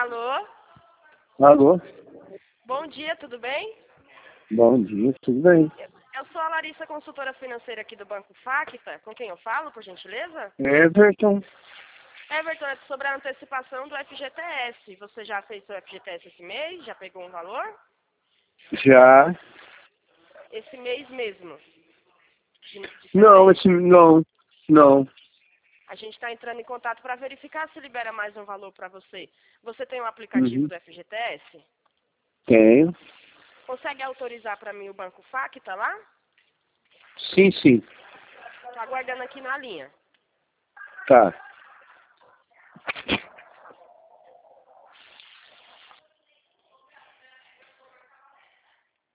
Alô? Alô? Bom dia, tudo bem? Bom dia, tudo bem? Eu sou a Larissa, consultora financeira aqui do Banco Facta. Com quem eu falo, por gentileza? Everton, Everton, é sobre a antecipação do FGTS. Você já fez seu FGTS esse mês? Já pegou um valor? já? Esse mês mesmo? Não, setembro. não. A gente está entrando em contato para verificar se libera mais um valor para você. Você tem um aplicativo Uhum. do FGTS? Tenho. Consegue autorizar para mim o Banco Facta lá? Sim. Estou aguardando aqui na linha. Tá.